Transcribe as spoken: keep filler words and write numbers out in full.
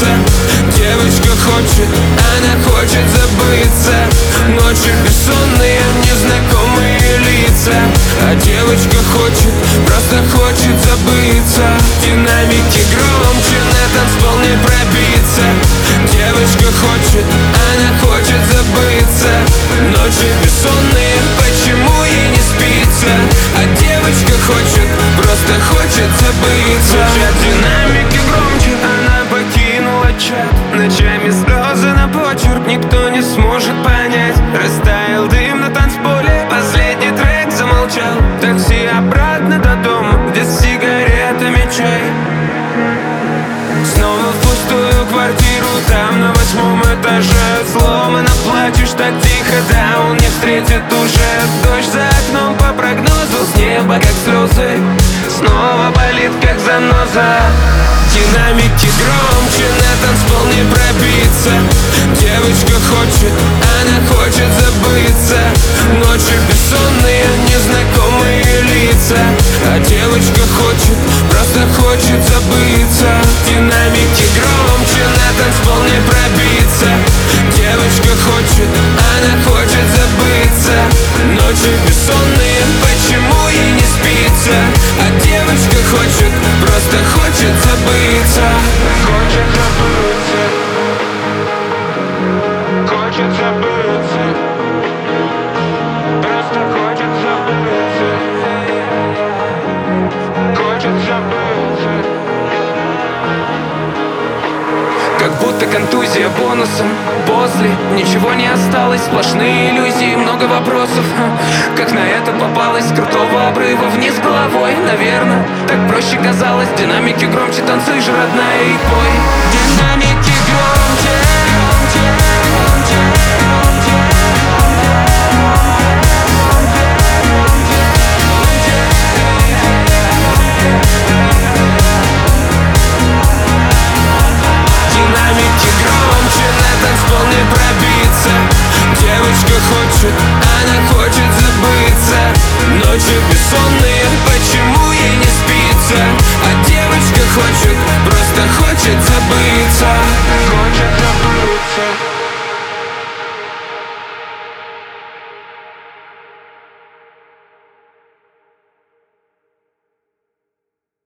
забыться. Девочка хочет, она хочет забыться. Ночи бессонные, незнакомые лица. А девочка хочет, просто хочет забыться. Динамики громче, на танцпол не пробиться. Девочка хочет, она хочет забыться. Ночи бессонные, почему ей не спится? А девочка хочет, просто хочет забыться. Звучат динамики громче, она покинула чат. Ночами слезы на почерк, никто не сможет понять. Растаял дым на танцполе, последний трек замолчал. Такси обратно до дома, где с сигаретами чай. Снова в пустую квартиру, там на восьмом этаже. Сломано плачешь так тихо, да он не встретит уже. Дождь за окном по прогнозу, с неба как слезы. Снова болит как заноза. Динамики громче, на танцпол не пробиться. Девочка хочет, она хочет забыться. Ночи бессонные, незнакомые лица. А девочка хочет, просто хочет забыться. Динамики громче, на танцпол не пробиться. Девочка хочет, она хочет забыться. Ночи бессонные, почему ей не спится? А девочка хочет, просто хочет забыться. Хочет забыться. Хочет забыться. Просто хочет забыться. Хочет забыться. Как будто контузия бонусом. После ничего не осталось, сплошные иллюзии, много вопросов. Как на это попалось, с крутого обрыва вниз головой. Наверное, так проще казалось. Динамики громче, танцуй же, родная, и пой. Динамики громче.